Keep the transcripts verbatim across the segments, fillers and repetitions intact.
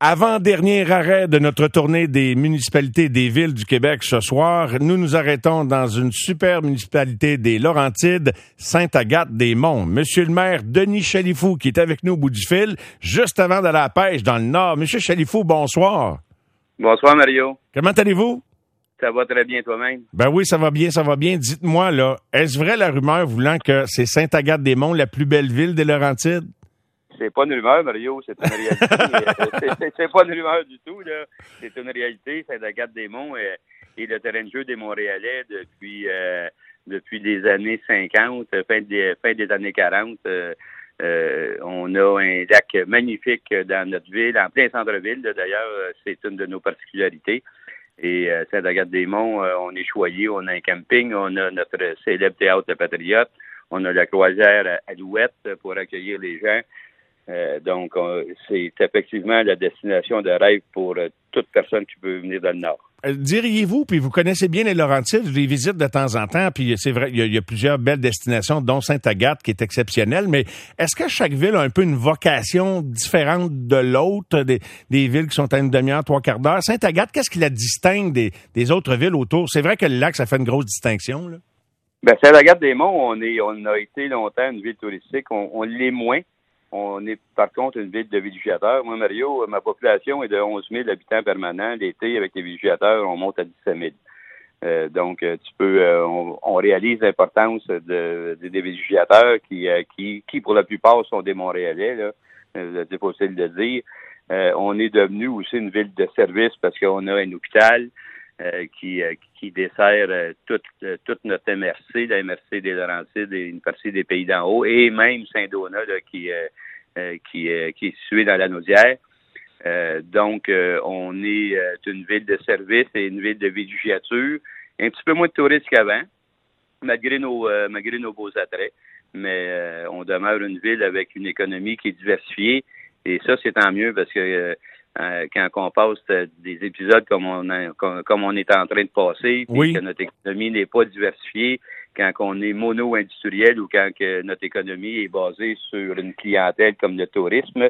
Avant-dernier arrêt de notre tournée des municipalités et des villes du Québec ce soir. Nous nous arrêtons dans une super municipalité des Laurentides, Sainte-Agathe-des-Monts. Monsieur le maire Denis Chalifou, qui est avec nous au bout du fil, juste avant d'aller à la pêche dans le Nord. Monsieur Chalifou, bonsoir. Bonsoir, Mario. Comment allez-vous? Ça va très bien toi-même? Ben oui, ça va bien, ça va bien. Dites-moi, là, est-ce vrai la rumeur voulant que c'est Sainte-Agathe-des-Monts, la plus belle ville des Laurentides? C'est pas une rumeur, Mario, c'est une réalité. c'est, c'est, c'est pas une rumeur du tout, là. C'est une réalité. Sainte-Agathe-des-Monts est, est le terrain de jeu des Montréalais depuis euh, depuis les années cinquante, fin des, fin des années quarante. Euh, euh, on a un lac magnifique dans notre ville, en plein centre-ville. Là, d'ailleurs, c'est une de nos particularités. Et euh, Sainte-Agathe-des-Monts, euh, on est choyé, on a un camping, on a notre célèbre théâtre de Patriote, on a la croisière Alouette pour accueillir les gens. Euh, donc, on, c'est effectivement la destination de rêve pour euh, toute personne qui peut venir dans le Nord. Euh, diriez-vous, puis vous connaissez bien les Laurentides, je les visite de temps en temps, puis c'est vrai, il y, a, il y a plusieurs belles destinations, dont Sainte-Agathe, qui est exceptionnelle, mais est-ce que chaque ville a un peu une vocation différente de l'autre, des, des villes qui sont à une demi-heure, trois quarts d'heure? Sainte-Agathe, qu'est-ce qui la distingue des, des autres villes autour? C'est vrai que le lac, ça fait une grosse distinction, là? Ben, Sainte-Agathe-des-Monts, on est, on a été longtemps une ville touristique, on, on l'est moins. On est par contre une ville de villégiateurs. Moi, Mario, ma population est de onze mille habitants permanents. L'été, avec les villégiateurs, on monte à dix-sept mille. Euh, donc, tu peux, euh, on, on réalise l'importance de, de, des villégiateurs qui, euh, qui, qui, pour la plupart, sont des Montréalais, là. Euh, c'est facile de dire. Euh, on est devenu aussi une ville de service parce qu'on a un hôpital euh, qui, euh, qui dessert euh, toute, euh, toute notre M R C, la M R C des Laurentides et une partie des Pays d'en haut, et même Saint-Donat, là, qui euh, Euh, qui, euh, qui est situé dans la Naudière. Euh, donc, euh, on est euh, une ville de service et une ville de villégiature. Un petit peu moins de touristes qu'avant, malgré nos, euh, malgré nos beaux attraits. Mais euh, on demeure une ville avec une économie qui est diversifiée. Et ça, c'est tant mieux parce que euh, euh, quand on passe des épisodes comme on, a, comme, comme on est en train de passer, puis oui. que notre économie n'est pas diversifiée, quand on est mono-industriel ou quand que notre économie est basée sur une clientèle comme le tourisme,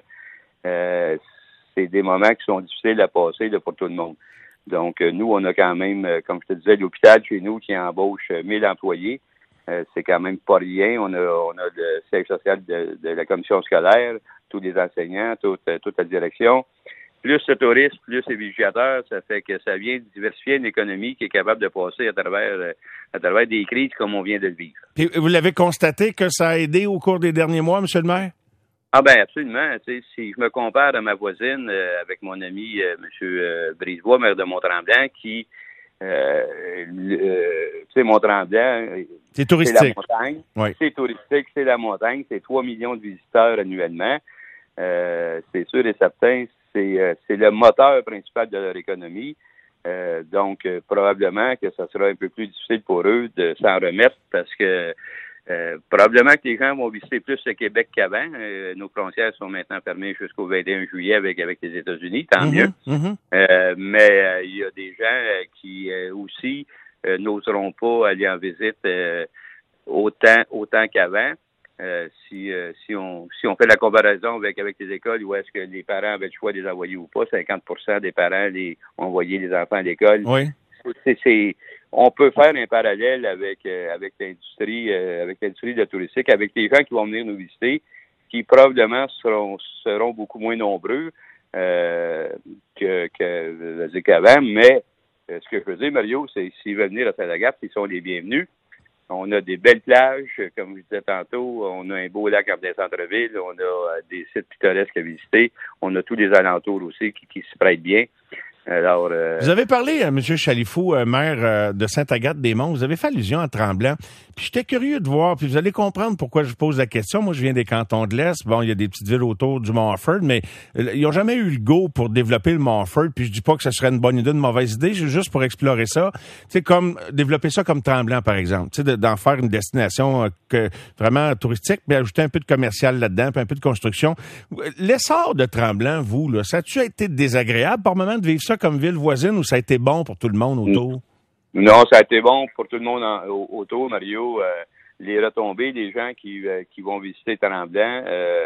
euh, c'est des moments qui sont difficiles à passer là, pour tout le monde. Donc, euh, nous, on a quand même, euh, comme je te disais, l'hôpital chez nous qui embauche mille employés. Euh, c'est quand même pas rien. On a, on a le siège social de, de la commission scolaire, tous les enseignants, toute, toute la direction. Plus le tourisme, plus les villégiateurs, ça fait que ça vient diversifier une économie qui est capable de passer à travers, à travers des crises comme on vient de le vivre. Puis vous l'avez constaté que ça a aidé au cours des derniers mois, M. le maire? Ah ben absolument. Tu sais, si je me compare à ma voisine euh, avec mon ami euh, M. Euh, Brisebois, maire de Mont-Tremblant, qui, euh, euh, tu sais, Mont-Tremblant, c'est touristique. C'est la montagne. Oui. C'est touristique, c'est la montagne. C'est trois millions de visiteurs annuellement. Euh, c'est sûr et certain. C'est, euh, c'est le moteur principal de leur économie. Euh, donc, euh, probablement que ça sera un peu plus difficile pour eux de s'en remettre parce que euh, probablement que les gens vont visiter plus le Québec qu'avant. Euh, nos frontières sont maintenant fermées jusqu'au vingt et un juillet avec, avec les États-Unis, tant mm-hmm, mieux. Mm-hmm. Euh, mais euh, il y a des gens euh, qui euh, aussi euh, n'oseront pas aller en visite euh, autant, autant qu'avant. Euh, si euh, si on si on fait la comparaison avec avec les écoles où est-ce que les parents avaient le choix de les envoyer ou pas, cinquante pour cent des parents les ont envoyé les enfants à l'école. Oui. C'est, c'est on peut faire un parallèle avec euh, avec l'industrie euh, avec l'industrie de la touristique, avec les gens qui vont venir nous visiter, qui probablement seront seront beaucoup moins nombreux euh, que que qu'avant. Mais euh, ce que je veux dire, Mario, c'est s'ils veulent venir à Sainte-Agathe, ils sont les bienvenus. On a des belles plages, comme je disais tantôt. On a un beau lac en plein centre-ville. On a des sites pittoresques à visiter. On a tous les alentours aussi qui, qui s'y prêtent bien. Alors, euh... Vous avez parlé à M. Chalifou, euh, maire euh, de Sainte-Agathe-des-Monts. Vous avez fait allusion à Tremblant. Puis j'étais curieux de voir, puis vous allez comprendre pourquoi je pose la question. Moi, je viens des cantons de l'Est. Bon, il y a des petites villes autour du Mont-Offord, mais euh, ils n'ont jamais eu le go pour développer le Mont-Offord. Puis je dis pas que ce serait une bonne idée, une mauvaise idée, juste pour explorer ça. Tu sais, comme développer ça comme Tremblant, par exemple. Tu sais, d'en faire une destination euh, que, vraiment touristique, mais ajouter un peu de commercial là-dedans, puis un peu de construction. L'essor de Tremblant, vous, là, ça a-tu été désagréable par moment de vivre ça comme ville voisine ou ça a été bon pour tout le monde autour? Non, ça a été bon pour tout le monde en, autour, Mario. Euh, les retombées des gens qui, euh, qui vont visiter Tremblant, euh,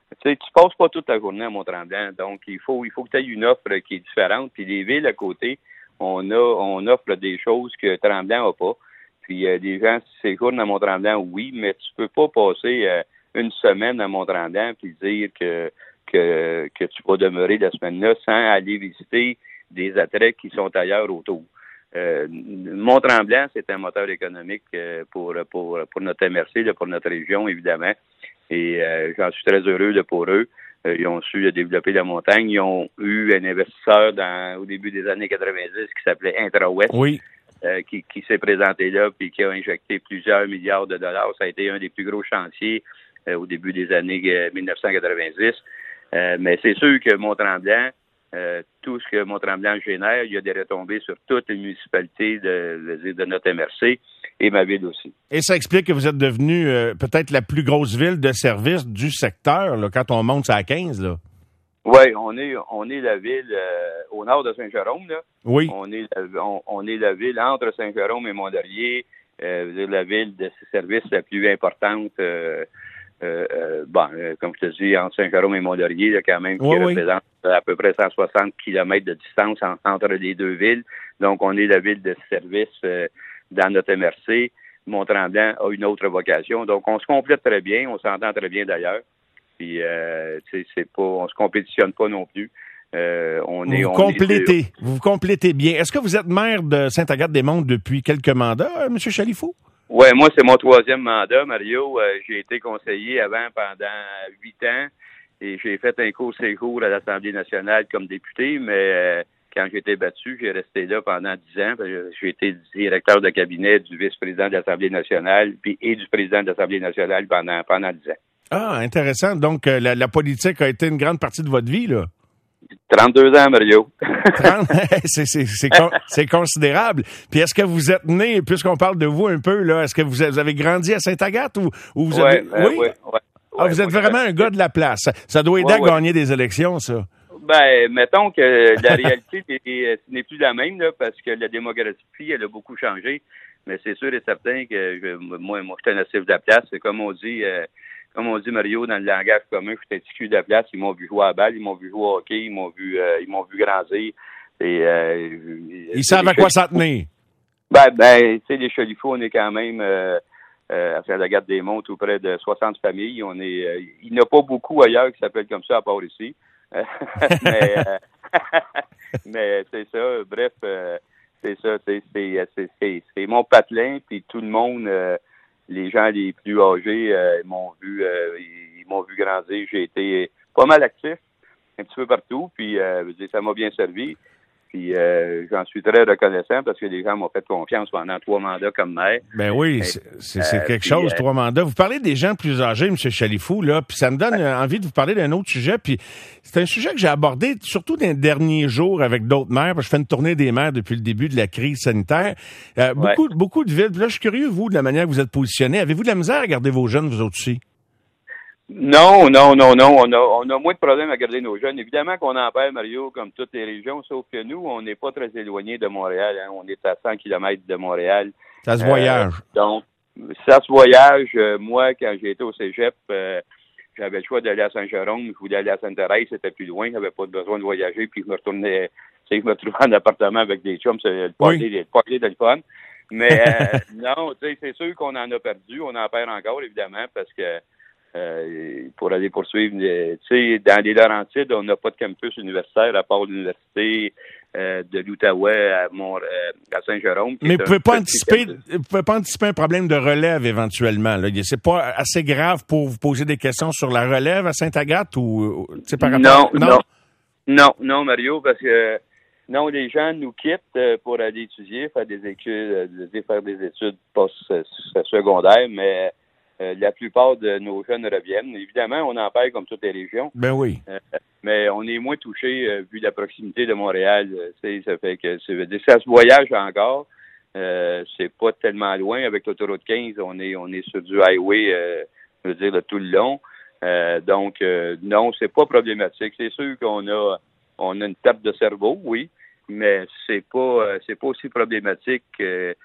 Tu sais, tu passes pas toute la journée à Mont-Tremblant, donc il faut il faut que tu aies une offre qui est différente. Puis les villes à côté, on a on offre des choses que Tremblant n'a pas. Puis euh, des gens séjournent à Mont-Tremblant, oui, mais tu peux pas passer euh, une semaine à Mont-Tremblant puis dire que, que que tu vas demeurer la semaine-là sans aller visiter des attraits qui sont ailleurs autour. Euh, Mont-Tremblant, c'est un moteur économique euh, pour pour pour notre M R C, là, pour notre région, évidemment. Et euh, j'en suis très heureux là, pour eux. Euh, ils ont su développer la montagne. Ils ont eu un investisseur dans, au début des années quatre-vingt-dix qui s'appelait Intra-Ouest, oui. euh, qui, qui s'est présenté là puis qui a injecté plusieurs milliards de dollars. Ça a été un des plus gros chantiers euh, au début des années euh, mille neuf cent quatre-vingt-dix. Euh, mais c'est sûr que Mont-Tremblant, euh, tout ce que Mont-Tremblant génère, il y a des retombées sur toutes les municipalités de, de, de notre M R C et ma ville aussi. Et ça explique que vous êtes devenu euh, peut-être la plus grosse ville de service du secteur, là, quand on monte à quinze, là. Oui, on est on est la ville euh, au nord de Saint-Jérôme, là. Oui. On est la, on, on est la ville entre Saint-Jérôme et Mont-Laurier, euh, la ville de service la plus importante. Euh, euh, euh, bon, euh, comme je te dis, entre Saint-Jérôme et Mont-Laurier, là, quand même, qui oui, représente oui. à peu près cent soixante kilomètres de distance en, entre les deux villes. Donc, on est la ville de service euh, dans notre M R C. Mont-Tremblant a une autre vocation. Donc, on se complète très bien. On s'entend très bien d'ailleurs. Puis, euh, tu sais, c'est pas, on se compétitionne pas non plus. Euh, on vous est, vous on complétez. Est, vous vous complétez bien. Est-ce que vous êtes maire de Sainte-Agathe-des-Monts depuis quelques mandats, euh, M. Chalifou? Oui, moi, c'est mon troisième mandat, Mario. Euh, j'ai été conseiller avant pendant huit ans et j'ai fait un court séjour à l'Assemblée nationale comme député, mais euh, quand j'ai été battu, j'ai resté là pendant dix ans. J'ai été directeur de cabinet du vice-président de l'Assemblée nationale puis et du président de l'Assemblée nationale pendant pendant dix ans. Ah, intéressant. Donc, euh, la, la politique a été une grande partie de votre vie, là. trente-deux ans, Mario. trente c'est, c'est, c'est, con, c'est considérable. Puis est-ce que vous êtes né, puisqu'on parle de vous un peu, là, est-ce que vous avez grandi à Sainte-Agathe ou, ou vous ouais, avez... Euh, oui, ouais, ouais, ah, vous êtes vraiment un gars de la place. Ça doit aider ouais, à ouais. gagner des élections, ça. Ben, mettons que la réalité ce n'est plus la même, là, parce que la démographie, elle a beaucoup changé. Mais c'est sûr et certain que je, moi, moi, je suis un natif de la place. C'est comme on dit... Euh, Comme on dit, Mario, dans le langage commun, je suis un petit cul de la place. Ils m'ont vu jouer à la balle, ils m'ont vu jouer au hockey, ils m'ont vu, euh, ils m'ont vu grandir. Et, euh, ils savent à quoi s'en tenir. Ben, ben, tu sais, les Chalifous, on est quand même euh, euh, à Sainte-Agathe-des-Monts, tout près de soixante familles. On est, euh, il n'y en a pas beaucoup ailleurs qui s'appellent comme ça, à part ici. mais, euh, mais c'est ça. Bref, euh, c'est ça. C'est, c'est, c'est, c'est, c'est mon patelin, puis tout le monde. Euh, Les gens les plus âgés euh, m'ont vu euh, ils m'ont vu grandir. J'ai été pas mal actif, un petit peu partout, puis euh, ça m'a bien servi. Puis euh, j'en suis très reconnaissant parce que les gens m'ont fait confiance pendant trois mandats comme maire. Ben oui, c'est, c'est, c'est quelque euh, chose, puis, trois mandats. Vous parlez des gens plus âgés, M. Chalifou, là, puis ça me donne ouais. envie de vous parler d'un autre sujet. Puis c'est un sujet que j'ai abordé surtout dans les derniers jours avec d'autres maires, parce que je fais une tournée des maires depuis le début de la crise sanitaire. Euh, ouais. Beaucoup, beaucoup de villes. Puis là, je suis curieux, vous, de la manière que vous êtes positionné. Avez-vous de la misère à garder vos jeunes, vous autres aussi? Non, non, non, non. On a, on a moins de problèmes à garder nos jeunes. Évidemment qu'on en perd, Mario, comme toutes les régions, sauf que nous, on n'est pas très éloignés de Montréal. Hein. On est à cent kilomètres de Montréal. Ça se voyage. Euh, donc, ça se voyage. Euh, moi, quand j'ai été au cégep, euh, j'avais le choix d'aller à Saint-Jérôme. Je voulais aller à Sainte-Thérèse, c'était plus loin. J'avais pas besoin de voyager. Puis je me retournais, tu sais, je me trouvais en appartement avec des chums. C'est le parler, oui. le parler de le fun. Mais euh, non, tu sais, c'est sûr qu'on en a perdu. On en perd encore, évidemment, parce que Euh, pour aller poursuivre, tu sais, dans les Laurentides, on n'a pas de campus universitaire à part l'université euh, de l'Outaouais à, Mont- euh, à Saint-Jérôme. Mais vous pouvez pas anticiper, vous pouvez pas anticiper un problème de relève éventuellement. Là. C'est pas assez grave pour vous poser des questions sur la relève à Sainte-Agathe ou, tu sais, par rapport non, non, non, non, Mario, parce que non, les gens nous quittent pour aller étudier, faire des études, faire des études post-secondaires, mais Euh, la plupart de nos jeunes reviennent. Évidemment, on en perd comme toutes les régions. Ben oui. Euh, mais on est moins touché euh, vu la proximité de Montréal. Euh, ça fait que ça veut dire ça se voyage encore. Euh, c'est pas tellement loin. Avec l'autoroute quinze, on est on est sur du highway, euh, je veux dire, de tout le long. Euh, donc euh, non, c'est pas problématique. C'est sûr qu'on a on a une tape de cerveau, oui, mais c'est pas euh, c'est pas aussi problématique que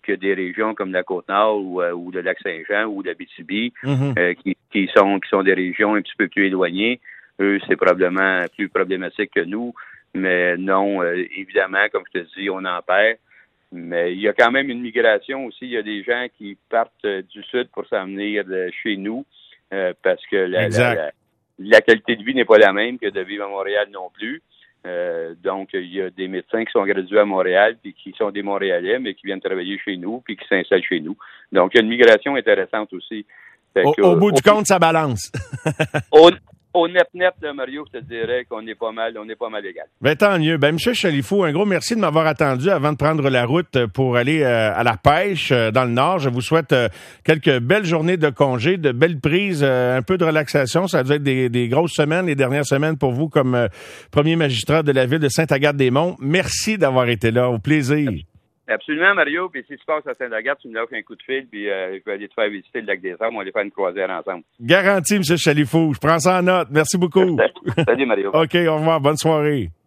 que des régions comme la Côte-Nord ou, euh, ou le Lac-Saint-Jean ou l'Abitibi, Mm-hmm. euh, qui, qui sont qui sont des régions un petit peu plus éloignées. Eux, c'est probablement plus problématique que nous. Mais non, euh, évidemment, comme je te dis, on en perd. Mais il y a quand même une migration aussi. Il y a des gens qui partent euh, du sud pour s'en venir de chez nous euh, parce que la, la, la, la qualité de vie n'est pas la même que de vivre à Montréal non plus. Euh, donc, il y a des médecins qui sont gradués à Montréal puis qui sont des Montréalais, mais qui viennent travailler chez nous puis qui s'installent chez nous. Donc, il y a une migration intéressante aussi. Fait au, que, au bout au, du compte, ça balance. au, Au net-net, là, Mario, je te dirais qu'on est pas mal, on est pas mal égal. Ben, tant mieux. Ben, M. Chalifou, un gros merci de m'avoir attendu avant de prendre la route pour aller euh, à la pêche euh, dans le Nord. Je vous souhaite euh, quelques belles journées de congé, de belles prises, euh, un peu de relaxation. Ça a dû être des, des grosses semaines, les dernières semaines pour vous comme euh, premier magistrat de la ville de Sainte-Agathe-des-Monts. Merci d'avoir été là. Au plaisir. Absolument, Mario. Puis si tu passes à Sainte-Agathe, tu me offres un coup de fil, puis euh, je vais aller te faire visiter le lac des Arbres. On va aller faire une croisière ensemble. Garanti, M. Chalifou. Je prends ça en note. Merci beaucoup. Salut, Mario. OK, au revoir. Bonne soirée.